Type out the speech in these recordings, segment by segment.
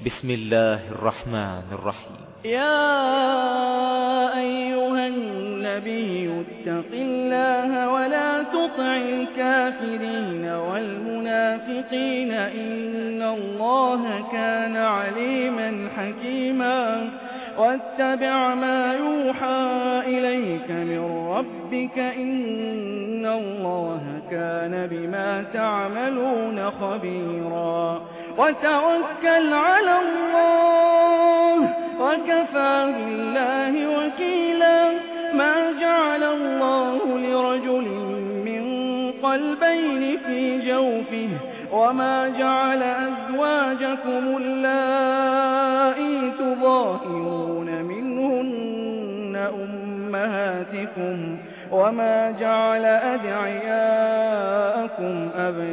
بسم الله الرحمن الرحيم. يا أيها النبي اتق الله ولا تطع الكافرين والمنافقين إن الله كان عليما حكيما واتبع ما يوحى إليك من ربك إن الله كان بما تعملون خبيرا وتوكل على الله وكفى بالله وكيلا ما جعل الله لرجل من قلبين في جوفه وما جعل أزواجكم اللائي تظاهرون منهن أمهاتكم وما جعل أدعياءكم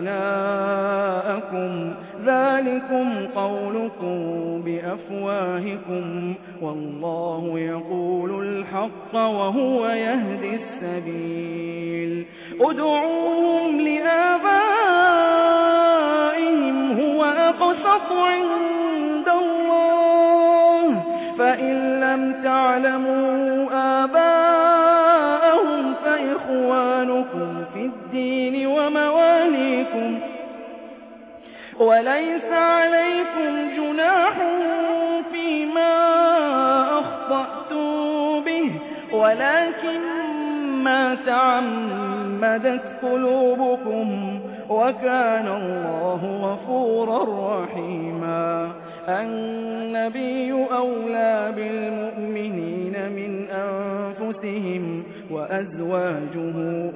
أبناءكم ذلكم قولكم بأفواهكم والله يقول الحق وهو يهدي السبيل ادعوهم لآبائهم هو أقسط عند الله فإن لم تعلموا آباءهم فإخوانكم في الدين ومواليكم وليس عليكم جناح فيما أخطأتم به ولكن ما تعمدت قلوبكم وكان الله غفورا رحيما النبي أولى بالمؤمنين من أنفسهم وأزواجه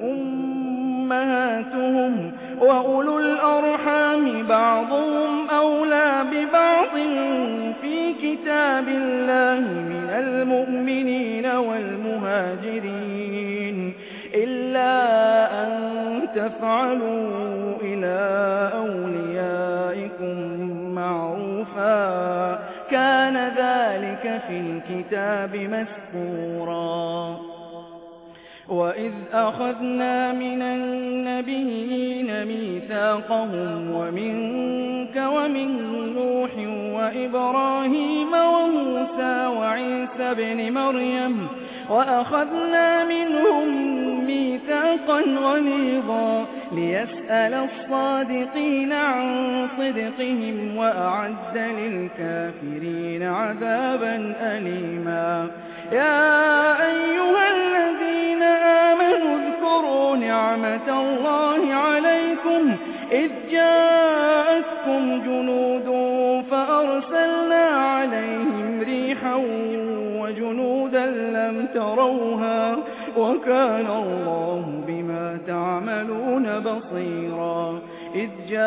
أمهاتهم وأولو الأرحام بعضهم أولى ببعض في كتاب الله من المؤمنين والمهاجرين إلا أن تفعلوا إلى أوليائكم معروفا كان ذلك في الكتاب مسطورا وإذ أخذنا من النبيين ميثاقهم ومنك ومن نوح وإبراهيم وموسى وعيسى بن مريم وأخذنا منهم ميثاقا غليظا ليسأل الصادقين عن صدقهم وأعد للكافرين عذابا أليما يا أيها الذين آمنوا اذكروا نعمة الله عليكم إذ جاءتكم جنود فأرسلنا عليهم ريحا وجنودا لم تروها وكان الله بما تعملون بصيرا إذ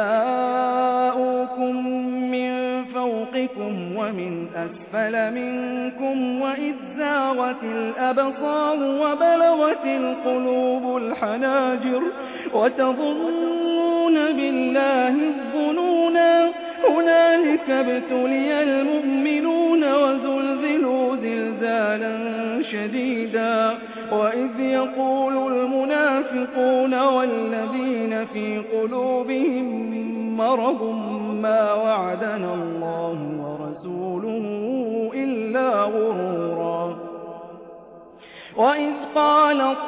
جاءوكم من فوقكم ومن أسفل منكم وإذ زاغت الأبصار وبلغت القلوب الحناجر وتظنون بالله الظنونا هنالك ابتلي المؤمنون وزلزلوا زلزالا شديدا وإذ يقول المنافقون والذين في قلوبهم مرض ما وعدنا الله ورسوله إلا غرورا وإذ قالت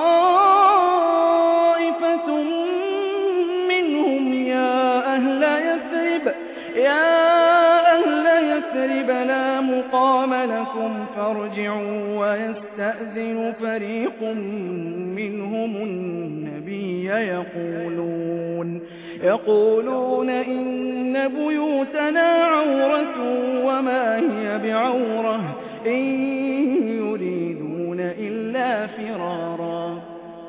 طائفة منهم يا أهل يثرب لا مقام لكم فارجعوا ويستأذن فريق منهم النبي يقولون إن بيوتنا عورة وما هي بعورة إن يريدون إلا فرارا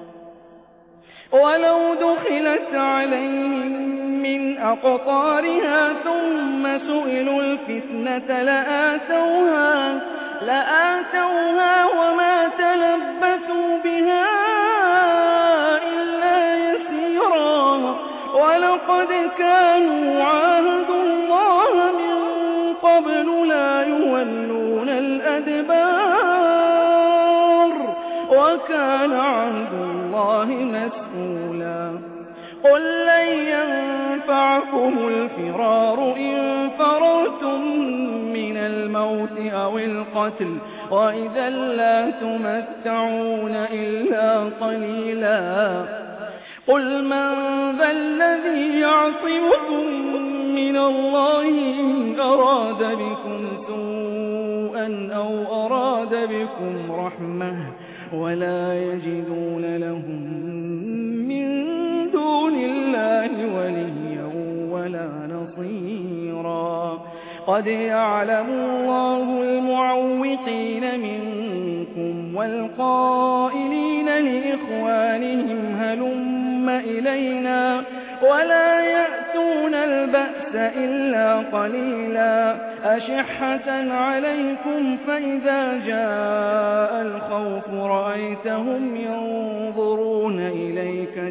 ولو دخلت عليهم من أقطارها ثم سئلوا الفتنة لآتوها وما تلبثوا بها إلا يسيرا ولقد كانوا عاهدوا الله من قبل لا يولون الأدبار وكان عهد الله مسؤولا قل لن ينفعكم الفرار إن فررتم من الموت أو القتل وإذا لا تمتعون إلا قليلا قل من ذا الذي يعصمكم من الله إن أراد بكم سوءا أو أراد بكم رحمة ولا يجدون لهم من دون الله وليا ولا نصيرا قد يعلم الله المعوقين منكم والقائلين لإخوانهم هلم إلينا ولا يأتون البأس إلا قليلا أشحة عليكم فإذا جاء الخوف رأيتهم ينظرون إليك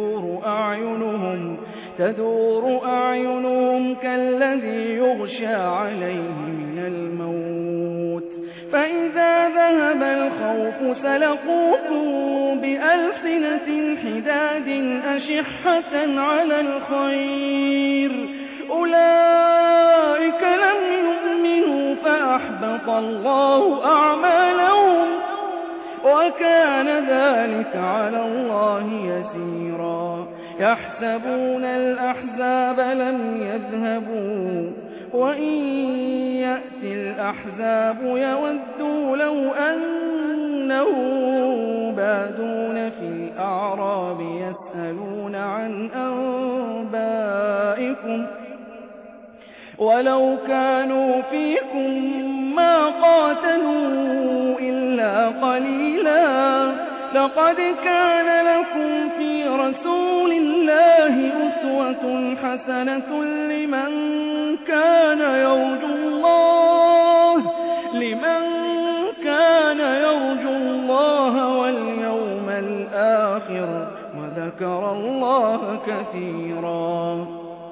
تدور أعينهم كالذي يغشى عليه من الموت فإذا ذهب الخوف سلقوكم بألسنة حداد أشحة على الخير أولئك لم يؤمنوا فأحبط الله أعمالهم وكان ذلك على الله يسيرا يحسبون الأحزاب لم يذهبوا وإن يأتي الأحزاب يودوا لو أنهم بادون في الأعراب يسألون عن أنبائكم ولو كانوا فيكم ما قاتلوا إلا قليلا لقد كان لكم في رسول الله أسوة حسنة لمن كان يرجو الله واليوم الآخر وذكر الله كثيرا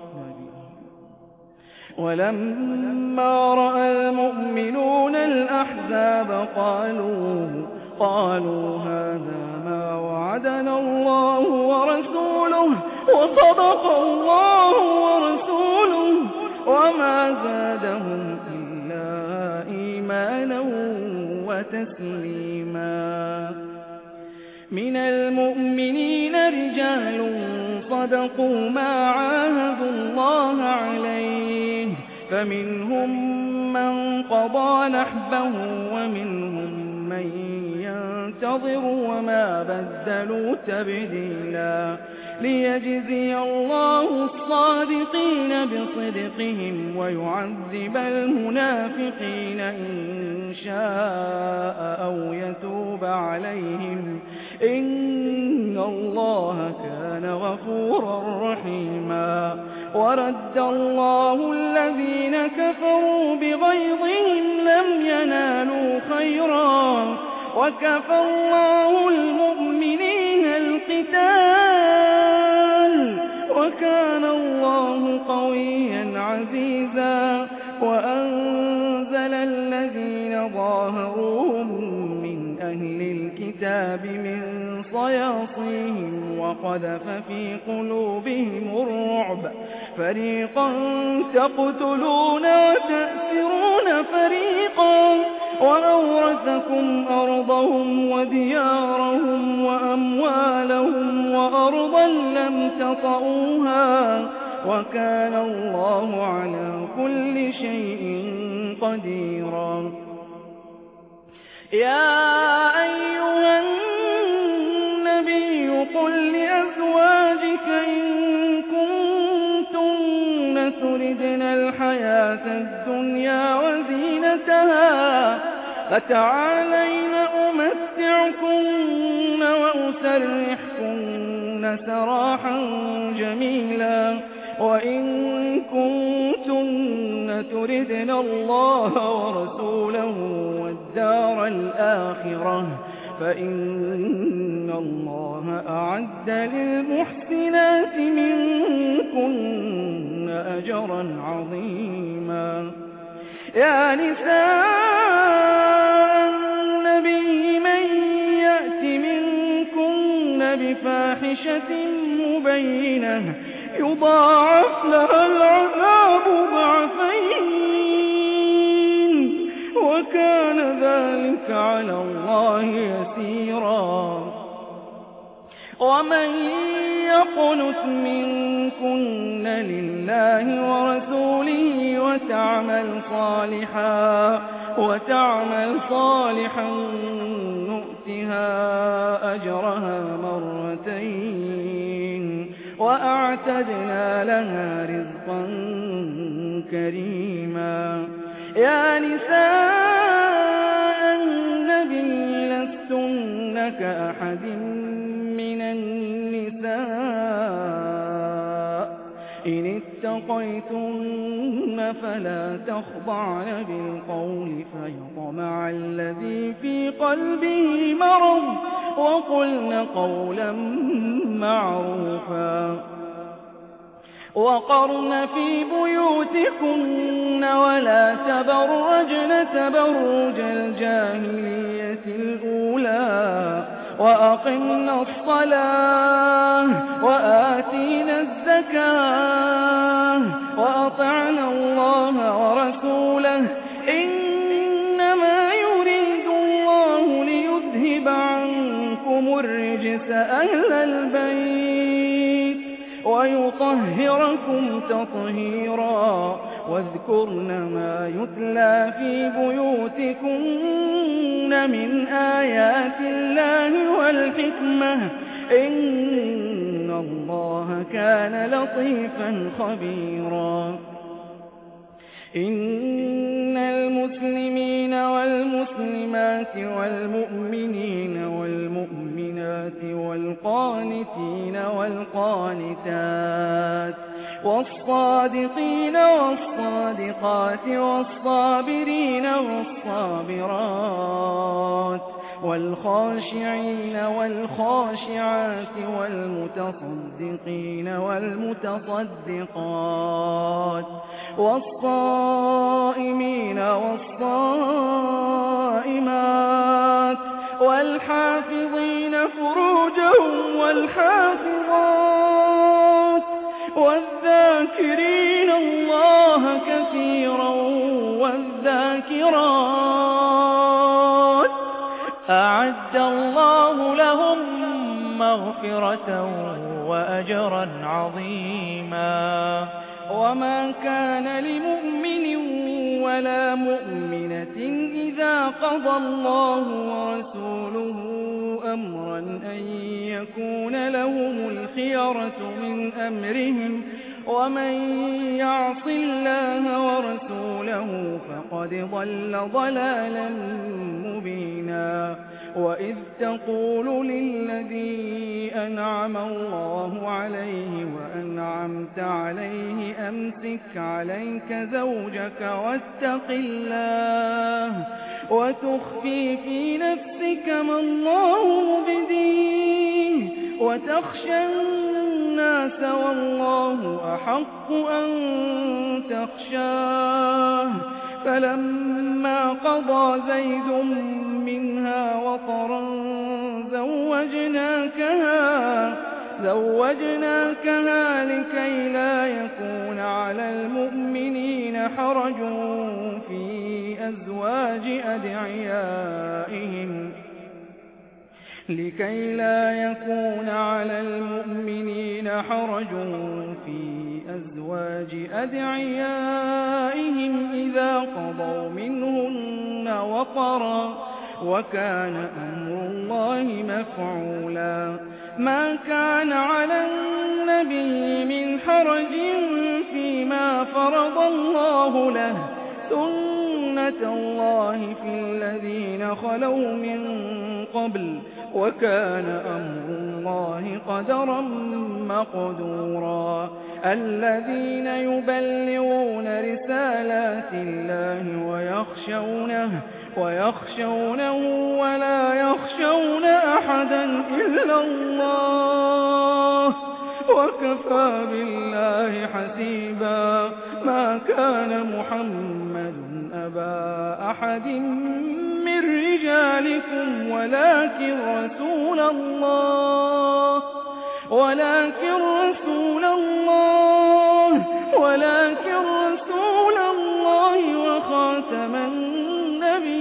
ولما رأى المؤمنون الأحزاب قالوا هذا ما وعدنا الله ورسوله وصدق الله ورسوله وما زادهم إلا إيمانا وتسليما من المؤمنين رجال صدقوا ما عاهدوا الله عليه فمنهم من قضى نحبه ومنهم من ينتظر وما بدلوا تبديلا ليجزي الله الصادقين بصدقهم ويعذب المنافقين إن شاء أو يتوب عليهم إن الله كان غفورا رحيما ورد الله الذين كفروا بغيظهم لم ينالوا خيرا وكفى الله المؤمنين القتال وكان الله قويا عزيزا وأنزل الذين ظاهروهم من أهل الكتاب من صياصيهم وقذف في قلوبهم الرعب فريقا تقتلون وتأسرون فريقا وأورثكم أرضهم وديارهم وأموالهم وأرضا لم تطئوها وكان الله على كل شيء قديرا يا أيها النبي قل لأزواجك إن كنتن تردن الحياة الدنيا وزينتها فتعالين أمتعكن وأسرحكن سراحا جميلا وإن كنتن تردن الله ورسوله والدار الآخرة فإن الله أعد للمحسنات منكن أجرا عظيما يا نساء النبي من يأت منكن بفاحشة مبينة يضاعف لها العذاب ضعفين وكان ذلك على الله يسيرا. ومن يقنت منكن لله ورسوله وتعمل صالحا نؤتها أجرها مرتين وأعتدنا لها رزقا كريما. يا نساء النبي لستن كأحد من النساء إن اتقيتن فلا تخضعن بالقول فيطمع الذي في قلبه مرض وقلن قولا معروفا. وقرن في بيوتكن ولا تبرجن تبرج الجاهلية الأولى وأقمنا الصلاة وآتينا الزكاة وأطعنا الله ورسوله إنما يريد الله ليذهب عنكم الرجس أهل البيت ويطهركم تطهيرا. واذكرن ما يتلى في بيوتكن من آيات الله والحكمة إن الله كان لطيفا خبيرا. إن المسلمين والمسلمات والمؤمنين والمؤمنات والقانتين والقانتات والصادقين والصادقات والصابرين والصابرات والخاشعين والخاشعات والمتصدقين والمتصدقات والصائمين والصائمات والحافظين فروجهم والحافظات والذاكرين الله كثيرا والذاكرات أعد الله لهم مغفرة وأجرا عظيما. وما كان لمؤمن ولا مؤمنة إذا قضى الله ورسوله أمرا أن يكون لهم الخيرة من أمرهم ومن يعص الله ورسوله فقد ضل ضلالا مبينا. وإذ تقول للذي أنعم الله عليه وأنعمت عليه أمسك عليك زوجك واتق الله وتخفي في نفسك ما الله مبديه وتخشى الناس والله أحق أن تخشاه. فلما قضى زيد منها وطرا زوجناكها لكي لا يكون على المؤمنين حرج في أزواج أدعيائهم إذا قضوا منهن وطرا وكان أمر الله مفعولا. ما كان على النبي من حرج فيما فرض الله له سنة الله في الذين خلوا من قبل وكان أمر الله قدرا مقدورا. الذين يبلغون رسالات الله ويخشونه ولا يخشون أحدا إلا الله وكفى بالله حسيبا. ما كان محمد أبا أحد من رجالكم ولكن رسول الله وخاتم النبيين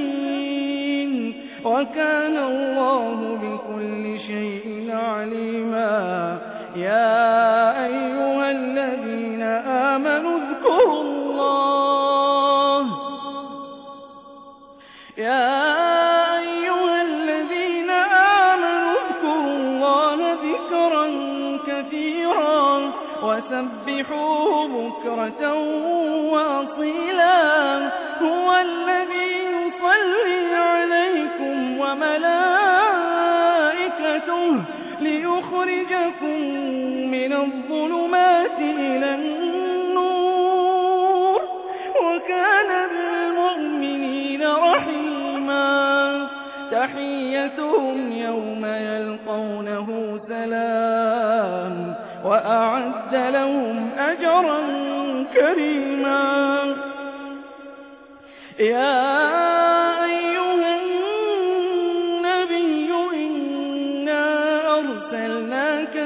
وكان الله بكل شيء عليما. يا أيها الذين آمنوا اذكروا الله ذكرا كثيرا وسبحوه بكرة وأصيلا. هو الذي يصلي عليكم وملائكته ليخرجكم من الظلمات إلى النور وكان بالمؤمنين رحيما. تحيتهم يوم يلقونه سلام وأعد لهم أجرا كريما. يا أيها النبي إنا أرسلناك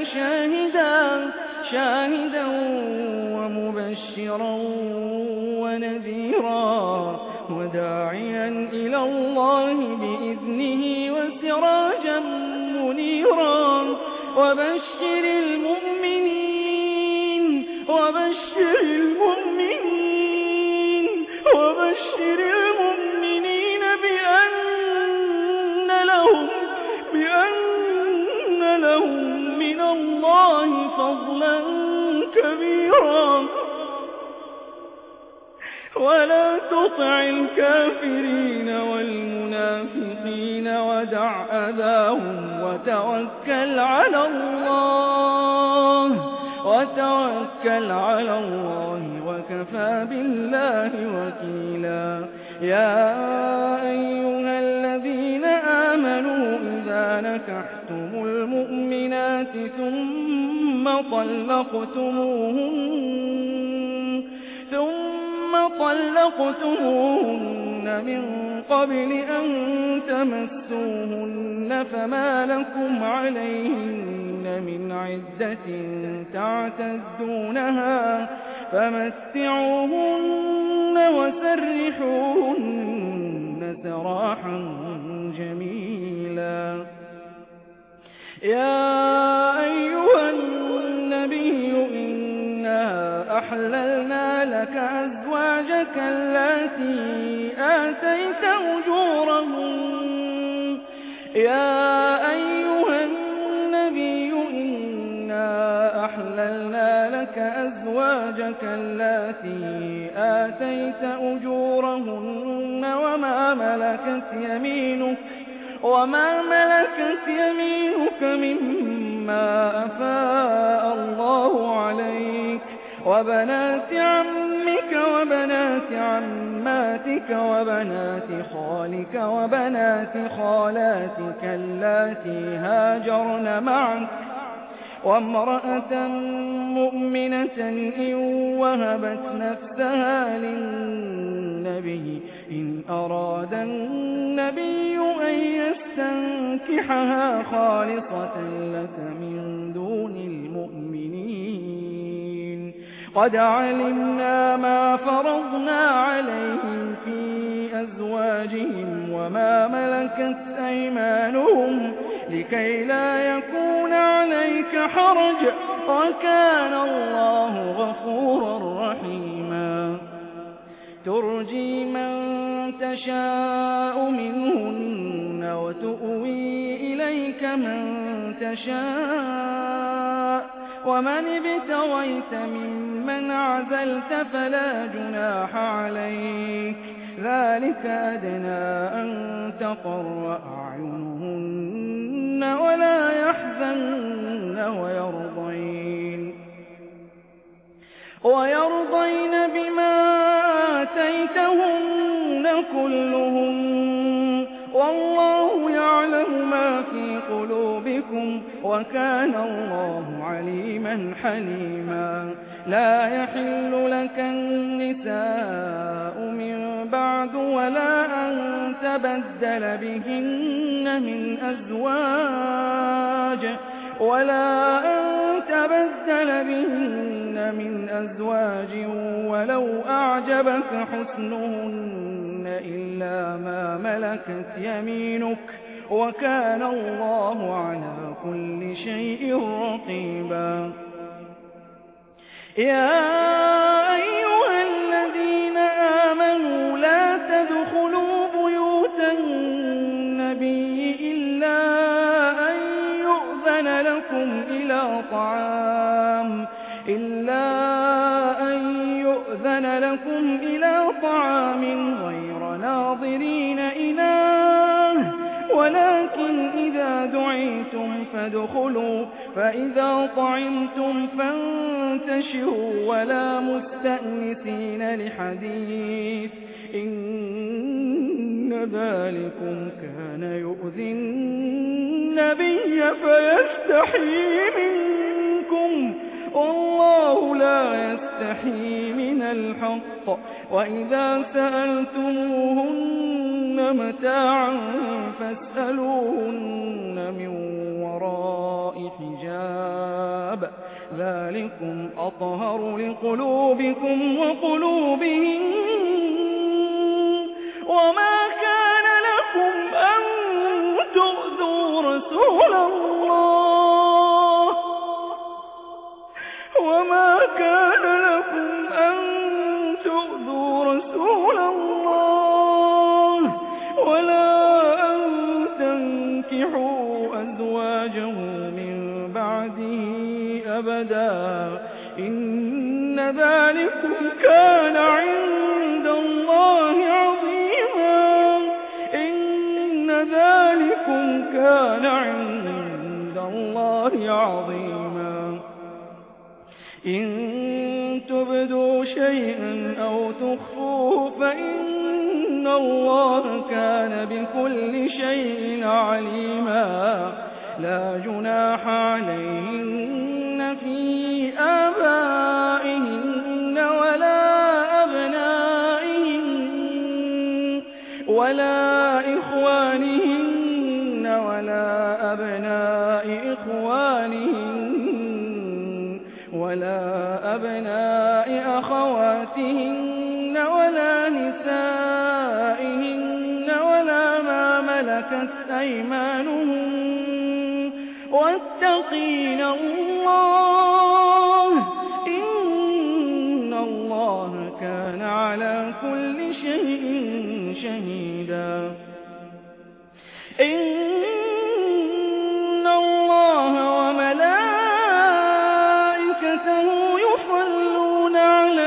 شاهدا ومبشرا ونذيرا وداعيا إلى الله بإذنه وسراجا منيرا. وبشر المؤمنين بأن لهم من الله فضلا كبيرا. ولا تطع الكافرين والمنافقين ودع أذاهم وتوكل على الله وكفى بالله وكيلا. يا أيها الذين آمنوا إذا نكحتم المؤمنات ثم طلقتموهن من قبل أن تمسوهن فما لكم عليهن من عدة تعتدونها فمتعوهن وسرحوهن سراحا جميلا. يا أيها النبي إنا أحللنا لك أزواجك اللاتي آتيت أجورهن وما ملكت يمينك مما أفاء الله عليك وبنات عمك وبنات عماتك وبنات خالك وبنات خالاتك اللاتي هاجرن معك وامرأة مؤمنة إن وهبت نفسها للنبي إن أراد النبي أن يستنكحها خالصة لك من دون المؤمنين قد علمنا ما فرضنا عليهم في أزواجهم وما ملكت أيمانهم لكي لا يكون عليك حرج وكان الله غفورا رحيما ترجي من تشاء منهن وتؤوي إليك من تشاء ومن ابتغيت ممن عزلت فلا جناح عليك ذلك أدنى أن تقر أعينهن ولا يحزن ويرضين بما آتيتهن كلهم والله يعلم ما في قلوبكم وكان الله عليما حليما لا يحل لك النساء من بعد ولا أن تبدل بهن من أزواج ولو أعجبك حسنهن إلا ما ملكت يمينك وكان الله على كل شيء رقيبا يا أيها الذين آمنوا لا تدخلوا بيوت النبي إلا أن يؤذن لكم إلى طعام غير ناظرين إناه ولكن إذا دعيتم فادخلوا فإذا طعمتم فانتشروا ولا مستأنسين لحديث إن ذلكم كان يؤذي النبي فيستحيي منكم والله لا يستحيي من الحق وإذا سألتموهن متاعا فاسألوهن من وراء حجاب ذلكم أطهر لقلوبكم وقلوبهم وما كان لكم أن تؤذوا رسول الله ولا أن تنكحوا أزواجه من بعده أبدا إن ذلكم كان عند الله عظيما إن تبدوا شيئا أو تخفوه فإن الله كان بكل شيء عليما لا جناح عليهن في آبائهن ولا إخوانهن ولا أبناء إخوانهن ولا أبناء أخواتهن ولا نسائهن ولا ما ملكت أيمانهن واتقين الله إن الله كان على كل شيء شهيدا إن الله وملائكته يصلون على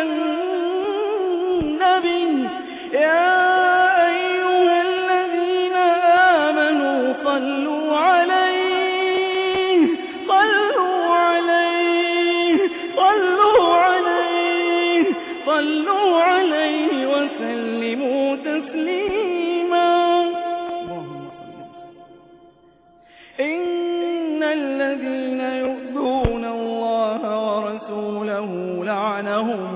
النبي يا أيها الذين آمنوا صلوا عليه وسلموا تسليما إن الذين يؤذون الله ورسوله لعنهم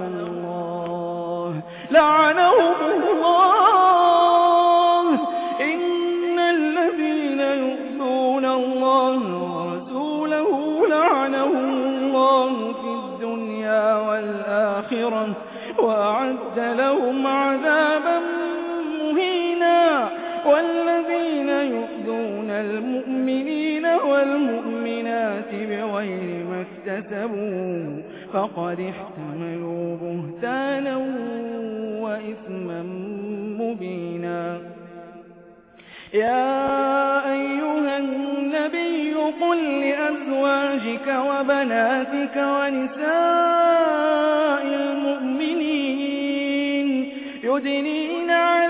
الله إن الذين يؤذون الله ورسوله لعنهم الله في الدنيا والآخرة وأعد لهم عذابا مهينا والذين يؤذون المؤمنين والمؤمنات بغير ما اكتسبوا فقد احتملوا بهتانا وإثما مبينا يا أيها النبي قل لأزواجك وبناتك ونساء المؤمنين يدنين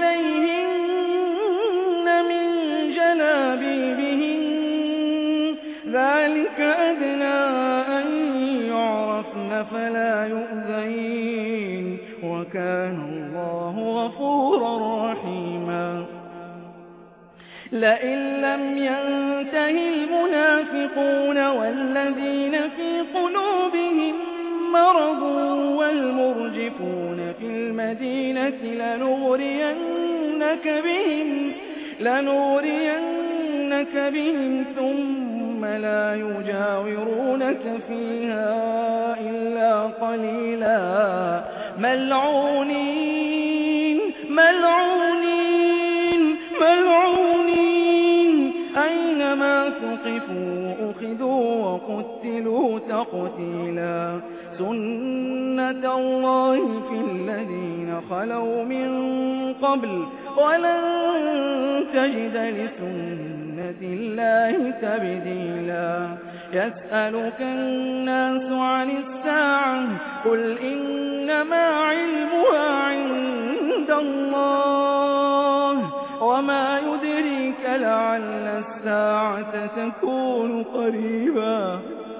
عليهن من جلابيبهن ذلك أدنى أن يعرفن فلا يؤذين وكان الله غفورا رحيما لئن لم ينته المنافقون والذين في قلوبهم مرض والمرجفون في المدينة لنغرينك بهم ثم لا يجاورونك فيها إلا قليلا ملعونين تقتيلا سنة الله في الذين خلوا من قبل ولن تجد لسنة الله تبديلا يسألك الناس عن الساعة قل إنما علمها عند الله وما يدريك لعل الساعة تكون قريبا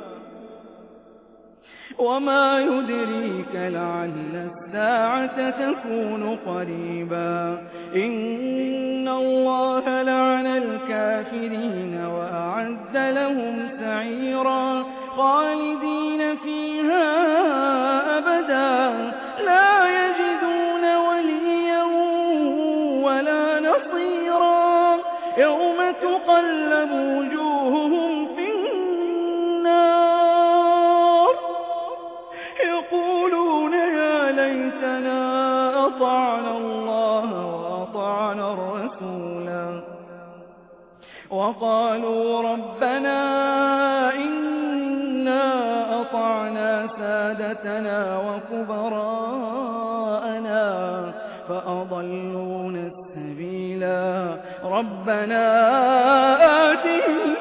وما يدريك لعل الساعة تكون قريبا إن الله لعن الكافرين وأعد لهم سعيرا خالدين فيها أبدا لا يجدون وليا ولا نصيرا يوم تقلب وجوههم في النار يقولون يا ليتنا أطعنا الله وأطعنا الرسولا وقالوا ربنا إنا أطعنا سادتنا وكبراءنا فأضلونا السبيلا ربنا آتهم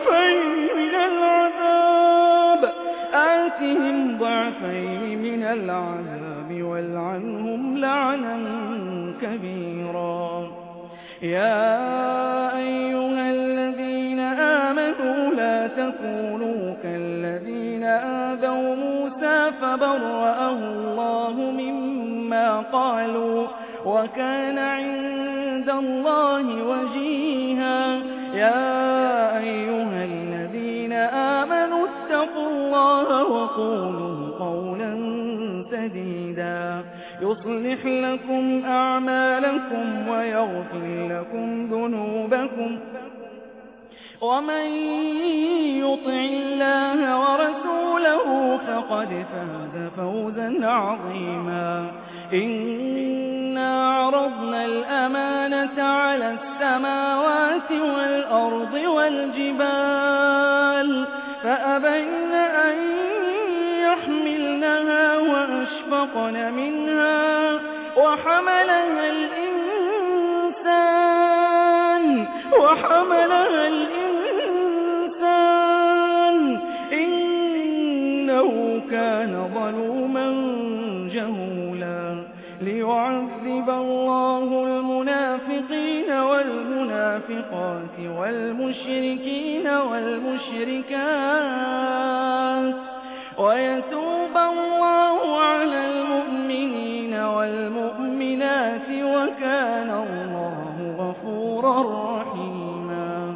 ضعفين من العذاب والعنهم لعنا كبيرا يا أيها الذين آمنوا لا تكونوا كالذين آذوا موسى فبرأه الله مما قالوا وكان عند الله وجيها يا أيها الذين آمنوا اتقوا الله وقولوا قولا سديدا يصلح لكم أعمالكم ويغفر لكم ذنوبكم ومن يطع الله ورسوله فقد فاز فوزا عظيما إنا عرضنا الأمانة على السماوات والأرض والجبال فأبين أن يحملنها وأشفقن منها وحملها الإنسان إنه كان ظلوما جهولا ليعذب الله المنافقين والمنافقات والمشركين والمشركات ويتوب الله على المؤمنين والمؤمنات وكان الله غفورا رحيما